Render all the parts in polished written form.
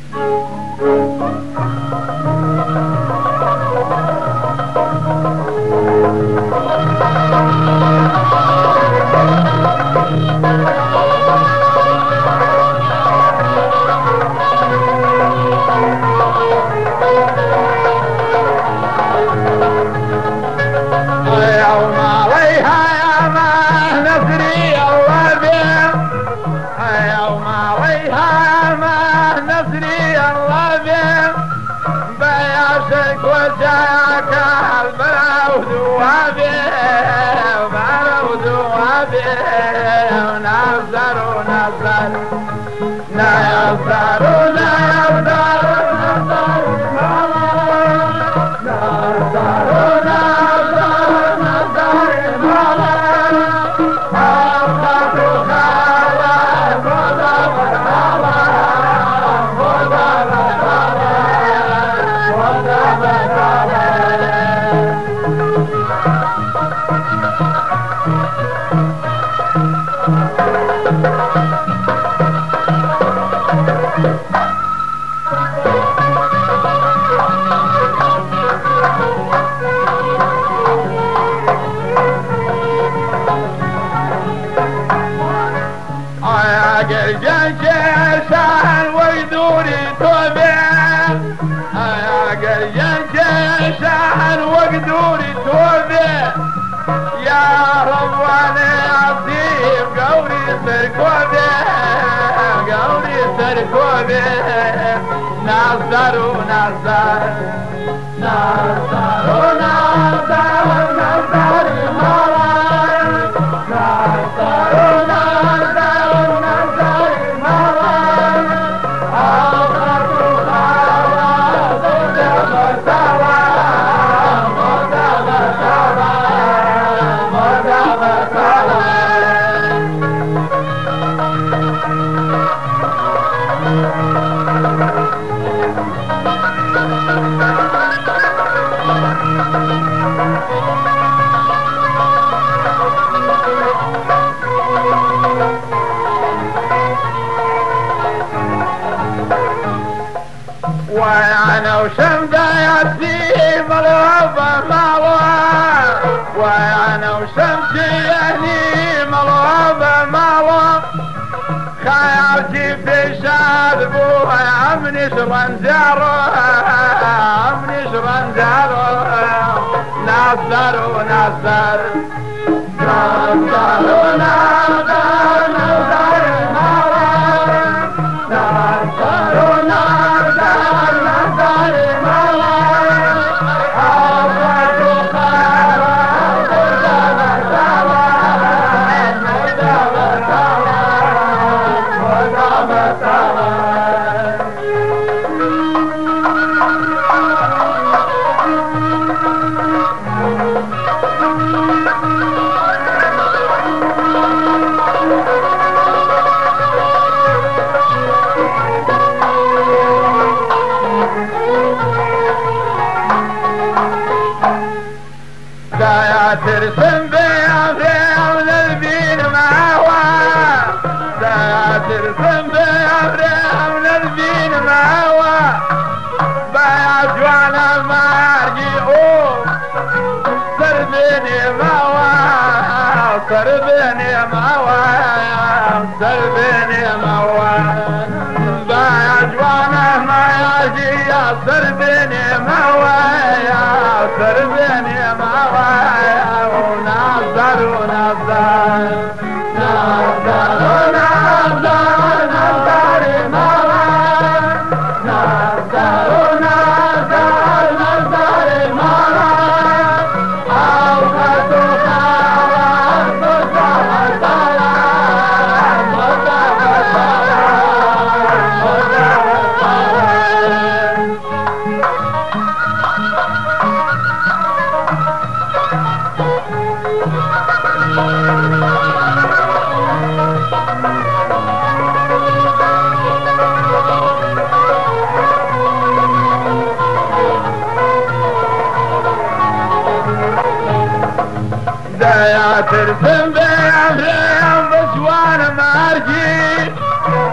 ترسم بأمرهم بس وانا مارجي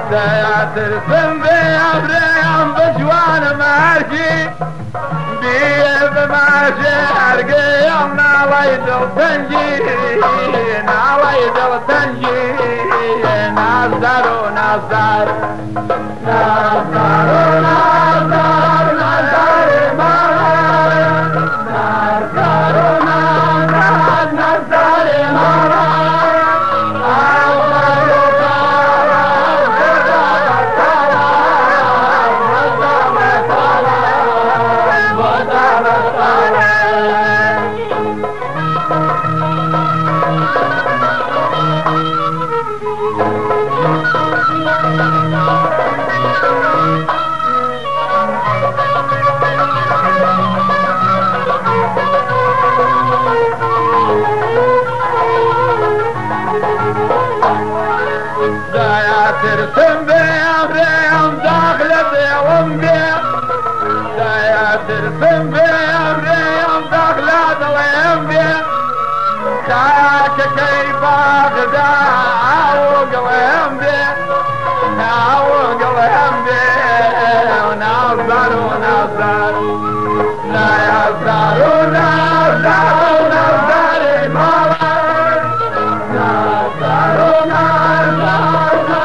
ترسم بأبريم بجوان ماركي بيب ماشي أرقيم نالي دل تنجي نالي دل تنجي نازدر ونازدر نازدر ونازدر نازدر مرار نازدر ونازدر نازدر مرار ترسم بأمريم داخل بيوم بيه ترسم بأمريم داخل بيوم بيه شاك كيف أخذ عوق ويوم بيه عوق ويوم بيه ونصر ونصر لا يصر ونصر ونصر مرار نصر ونصر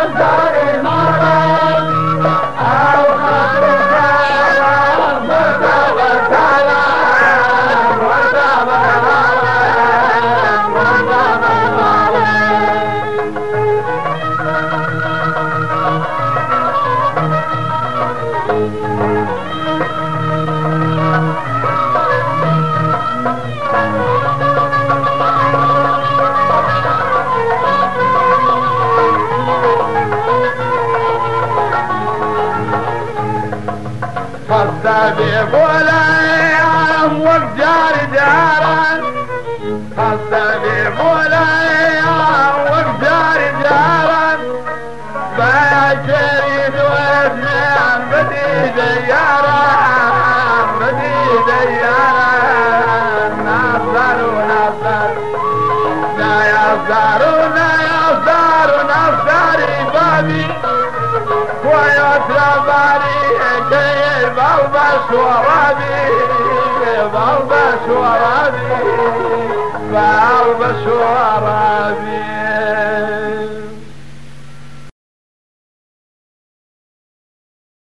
خصبي بولايام وقجار جاران خصبي بولايام وقجار جاران باشريد واسنان بدي دياران بدي دياران نصر ونصر لا يصر لا يصر نصر بابي ويسرى باري بلبس ورابي بلبس ورابي بلبس ورابي